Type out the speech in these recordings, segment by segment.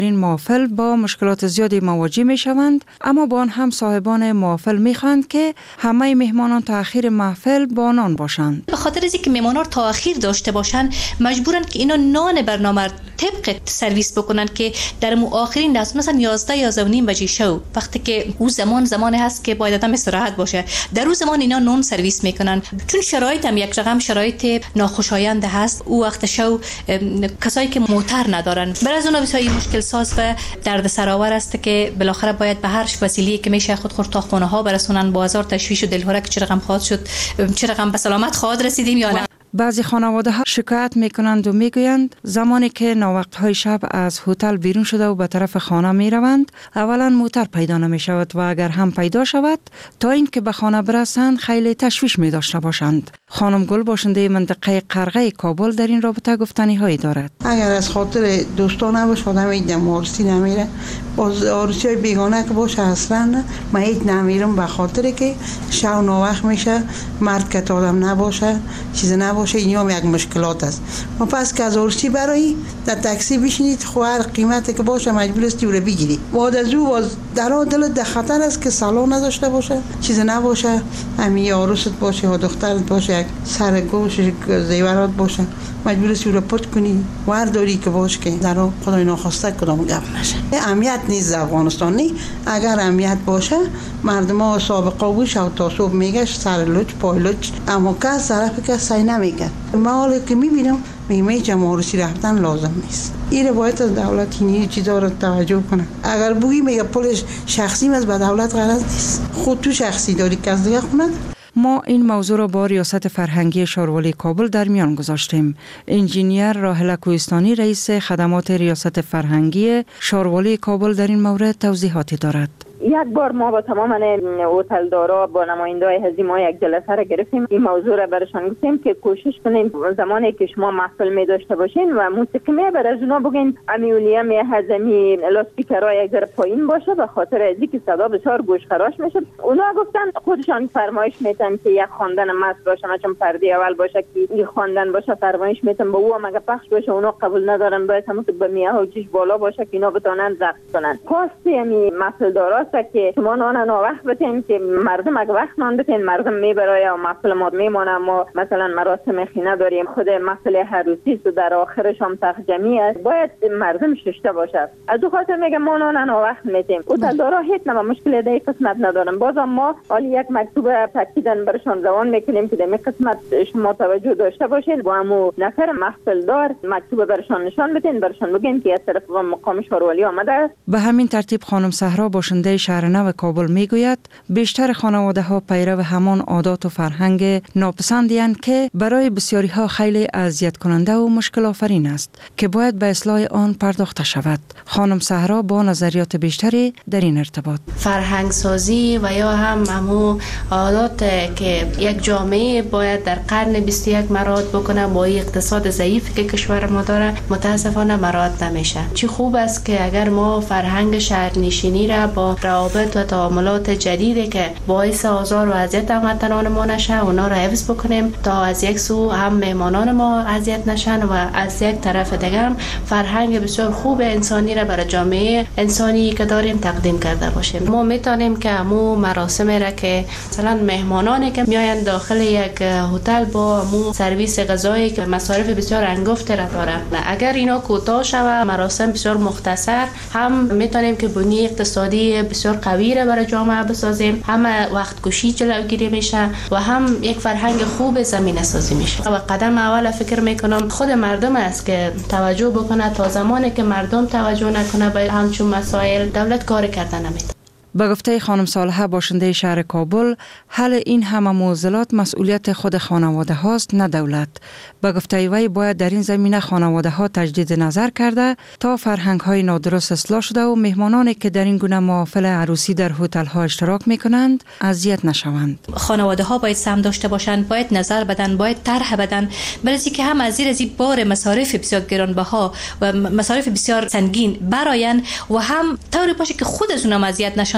این محافل با مشکلات زیادی مواجه می شوند، اما با آن هم صاحبان محافل می خواهند که همه مهمانان تا آخر محفل با آنان باشند. به خاطر از اینکه مهمانان تا آخر داشته باشند مجبورن که اینا نان برنامه طبق سرویس بکنن که در آخرین دست مثلا 11 بجه شو وقتی که او زمان هست که باید آدم استراحت باشه، در اون زمان اینا نان سرویس میکنن. چون شرایط هم یک رقم شرایط ناخوشایند هست، او وقت شو کسایی که موتر ندارن برای از اونها بسیار مشکل ساز و درد سرآور است که بالاخره باید به هر وسیله که میشه خود تا خونه ها برسونن با هزار تشویش و دلهره که چه رقم خواهد شد، چه رقم به سلامت خواهد رسیدیم یا نه. بعضی خانواده ها شکایت میکنند و میگویند زمانی که ناوقت های شب از هتل بیرون شده و به طرف خانه می روند، اولا موتر پیدا نمی شود و اگر هم پیدا شود تا اینکه به خانه برسند خیلی تشویش می داشته باشند. خانم گل باشنده منطقه قرغه کابل در این رابطه گفتنی هایی دارد. اگر از خاطر دوستان نباشه آدم هیچ عروسی نمیره، باز عروسی های بیگانه که باشه اصلا من هیچ نمیرم، به خاطر که شب ناوقت میشه، مرد که آدم نباشه، چیز نباشه، این هم یک مشکلات است. ما پس که از عروسی برای در تاکسی بشینید خو هر قیمتی که باشه مجبور استی رو بگیری. بعد از او باز در دل ده خطر است که سالن نداشته باشه، چیز نباشه، همین عروست باشه یا دخترت باشه، یک سرگوش زیورات باشه، مجبور استی رو پت کنی و هر دوری که باشه که در خدای ناخواسته کدام گپ نشه. اهمیت نیست افغانستان نی، اگر اهمیت باشه مردم ها سابقه بوش و تا صبح میگشت سر لوچ پای لوچ، اما کس طرف که سعی نمیکرد. ما حالا که میبینم میگم جمهوری رفتن لازم نیست. ایره باید از دولت این چیزا رو توجه کنه. اگر بویی میگه پولش شخصی از به دولت غرض نیست، خود تو شخصی داری که از دیگه خونه. ما این موضوع را با ریاست فرهنگی شاروالی کابل در میان گذاشتیم. انجینیر راحله کوهستانی رئیس خدمات ریاست فرهنگی شاروالی کابل در این مورد توضیحاتی دارد. یک بار ما با تمام هتلدارا با نماینده‌های هزیما یک جلسه را گرفتیم. این موضوع را برشان گفتیم که کوشش کنیم زمانی که شما محفل می داشته باشین و موسیقی می بر از اونا بگین امیولیم هضمی لاسپیکرها یک ذره پایین باشه، به خاطر از اینکه صدا بسیار گوش خراش میشه. اونا گفتن خودشان فرمایش میتن که یک خواندن مست باشه، چون پرده اول باشه که این خواندن باشه، فرمایش میتن با او مگه پخش باشه، اونا قبول ندارن، باید همون به میاه و جیش بالا باشه که اینا بتونن رقص کنن. خاصی می محفل دارا که شما نان وقت بتین که مردم اگه وقت نان بتین مردم میبرای و محفل ما میمونه. ما مثلا مراسم خینه داریم، خود محفل عروسی است و در آخرش هم تخت جمعی است، باید مردم ششته باشه. از اون خاطر میگم ما نان وقت میتیم. هتلدارا هیچ نه مشکل در قسمت ندارن. بازم ما حالی یک مکتوب تاکیدن برشان روان میکنیم که در این قسمت شما توجه داشته باشید و همو نفر محفل دار مکتوب برشان نشان بدین، برشان بگین که از طرف مقام شاروالی آمده. به همین ترتیب خانم صحرا باشنده شهرنو کابل میگوید بیشتر خانواده ها پیرو همان عادات و فرهنگ ناپسندی‌اند که برای بسیاری ها خیلی اذیت کننده و مشکل آفرین است که باید به اصلاح آن پرداخته شود. خانم صحرا با نظریات بیشتری در این ارتباط فرهنگ سازی و یا همو عادات که یک جامعه باید در قرن 21 مراعات بکنه با اقتصاد ضعیف که کشور ما داره متاسفانه مراعات نمیشه. چی خوب است که اگر ما فرهنگ شهرنشینی را با روابط و تعاملات جدیدی که باعث آزار و اذیت هموطنان ما نشه اونا را حفظ بکنیم تا از یک سو هم مهمانان ما اذیت نشن و از یک طرف دیگه هم فرهنگ بسیار خوب انسانی را برای جامعه انسانی که داریم تقدیم کرده باشیم. ما میتونیم که همو مراسم را که مثلا مهمانانی که میاین داخل یک هتل با همو سرویس غذایی که مصارف بسیار انگفت را داره، اگر اینا کوتاه شود مراسم بسیار مختصر، هم میتونیم که بنیه اقتصادی بسیار قوی را برای جامعه بسازیم، هم وقت کشی جلوگیری میشه و هم یک فرهنگ خوب زمینه سازی میشه. و قدم اول فکر میکنم خود مردم است که توجه بکنه. تا زمانی که مردم توجه نکنه به همچون مسائل دولت کار کردن نمیده. به گفته خانم صالحه باشنده شهر کابل، حل این همه معضلات مسئولیت خود خانواده هاست نه دولت. به گفته وی باید در این زمینه خانواده ها تجدید نظر کرده تا فرهنگ های نادرست اصلاح شده و مهمانانی که در این گونه محافل عروسی در هتل ها اشتراک میکنند اذیت نشوند. خانواده ها باید سهم داشته باشند، باید نظر بدن، باید طرح بدن، برای که هم از زیر بار مصارف بسیار گرانبها و مصارف بسیار سنگین براین و هم طوری باشه که خود از اونها اذیت نشن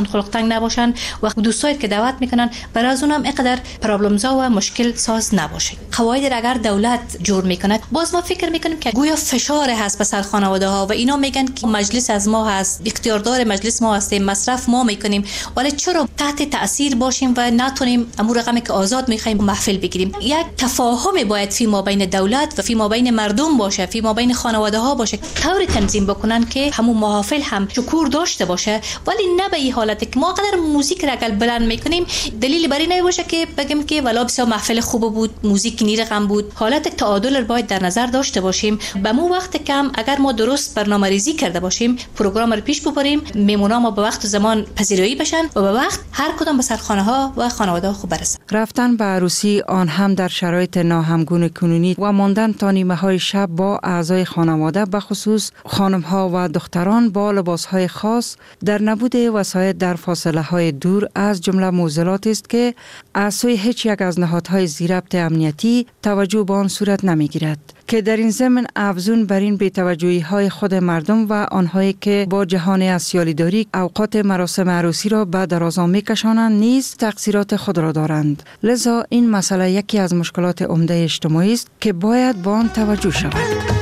نباشن، خلق تنگ نباشن و دوستایی که دعوت میکنن برای از اونم اینقدر پرابلمزا و مشکل ساز نباشه. قواعد اگر دولت جور میکنه باز ما فکر میکنیم که گویا فشار هست به سر خانواده ها و اینا میگن که مجلس از ما هست، اختیاردار مجلس ما هستیم، مصرف ما میکنیم، ولی چرا تحت تاثیر باشیم و نتونیم امور رقمی که آزاد میخوایم محفل بگیریم؟ یک تفاهم باید فی ما بین دولت و فی ما بین مردم باشه، فی ما بین خانواده ها باشه، طوری تنظیم بکنن که همون محافل هم شکور داشته باشه، ولی نه به این حالت که ما قدر موزیک را اگر بلند میکنیم دلیل بر این نباشه که بگیم که والا بسیار محفل خوب بود، موزیک نی رقم بود. حالت تعادل رو باید در نظر داشته باشیم. به مو وقت کم اگر ما درست برنامه‌ریزی کرده باشیم، پروگرام رو پیش ببریم، میمونا ما به وقت و زمان پذیرایی بشن و به وقت هر کدام به سرخانه ها و خانواده ها خوب برسن. رفتن به عروسی آن هم در شرایط ناهمگون کنونی و ماندن تا نیمه های شب با اعضای خانواده، به خصوص خانم ها و دختران با لباس های خاص، در نبود وسایل در فاصله های دور از جمله معضلات است که از سوی هیچ یک از نهادهای ضبط امنیتی توجه به آن صورت نمیگیرد، که در این ضمن افزون بر این بی‌توجهی های خود مردم و آنهایی که با جهان اسیالیداری اوقات مراسم عروسی را به درازا می‌کشانند نیز تقصیرات خود را دارند. لذا این مسئله یکی از مشکلات عمده اجتماعی است که باید به آن توجه شود.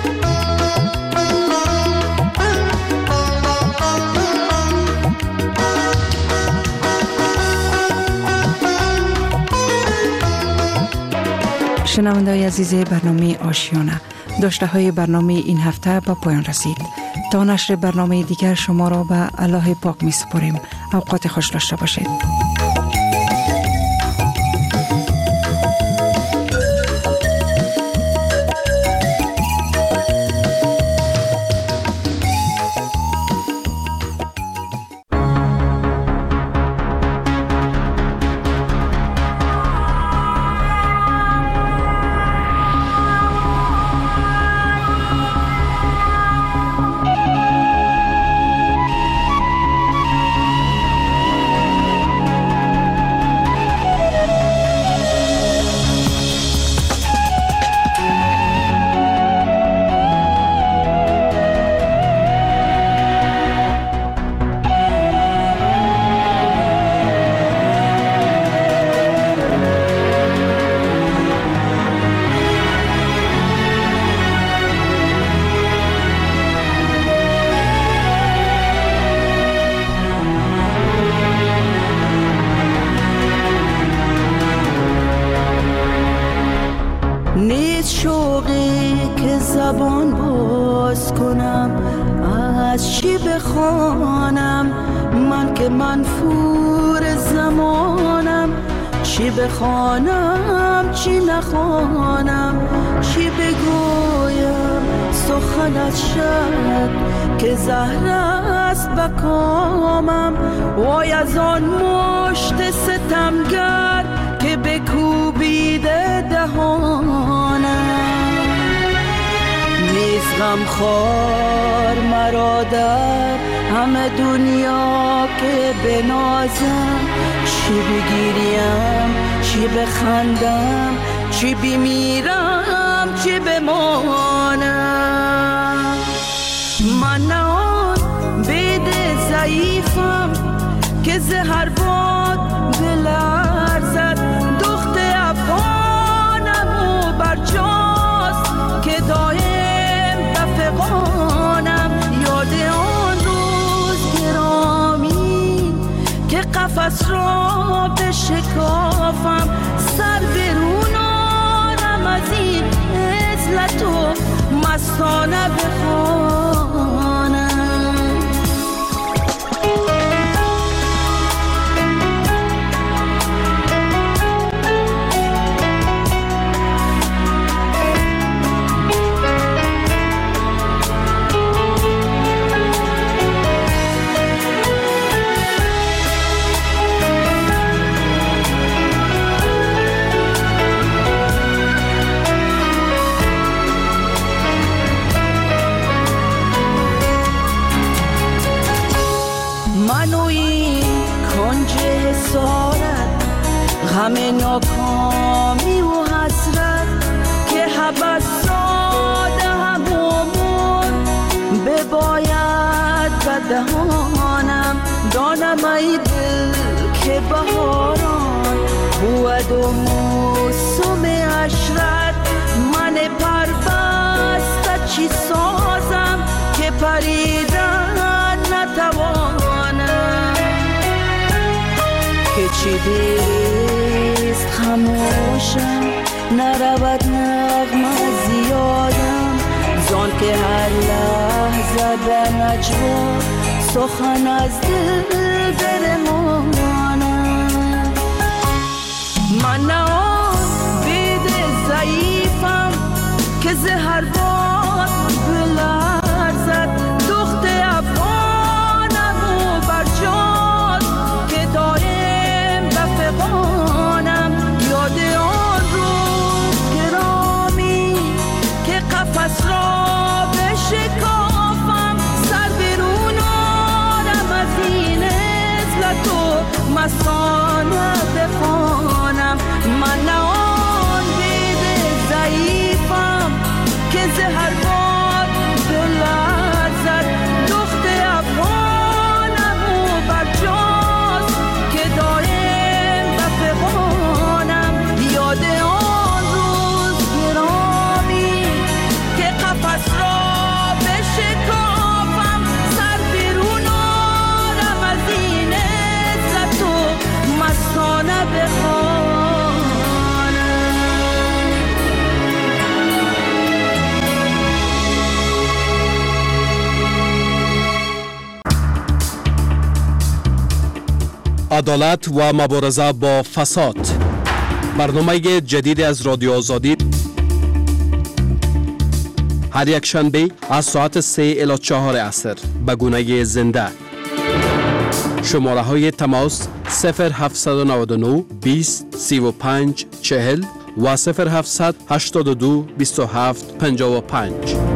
شنونده‌های عزیز برنامه آشیانه، داشته های برنامه این هفته به پایان رسید. تا نشر برنامه دیگر شما را به الله پاک می سپاریم. اوقات خوش داشته باشید. زبان باز کنم، از چی بخوانم من که منفور زمانم؟ چی بخوانم چی نخوانم، چی بگویم سخن از شب که زهر است به کامم؟ وای از آن مشت ستمگر که بکوبیده دهانم. نیست غمخوار مرا در همه دنیا که بنازم، چی بگیریم چی بخندم، چی بمیرم چی بمانم. من نه آن بید ضعیفم که زهر باد بلرزد، دخت افغانم و برجاست که دایم دفقانم. یاد آن روز گرامی که قفس را بشکافم، سر برون آرم از این عزلت و مستانه بخوانم. همه ناکامی و حسرت که حبس ساده همومون بباید به دهانم. دانم ای دل که بهاران بود و موسم عشرت، من پربسته چی سازم که پریدن نتوانم، که چی دیست خموشم نرود نغمه زیادم، زان که هر لحظه در نجوا سخن از دل برمانم. من نه آن بید ضعیفم که زهر باد بلرزد، دخت افغانم و برجاد که دایم بفغانم، یاد آن روز گرامی که قفس را بشکافم، سر بیرون آرم از این عزلت و مستانه بخوانم. من نه آن بید ضعیفم که زهر باد بلرزد، دخت افغانم و برجاست که دایم بفغانم، یاد آن روز گرامی که قفس را بشکافم، سر بیرون آرم از این عزت و مستانه بخوانم. عدالت و مبارزه با فساد، برنامه جدید از رادیو آزادی، هر یک شنبه از ساعت 3 الی 4 عصر به گونه زنده. شماره های تماس 0799 20 35 40 و 0782 27 55.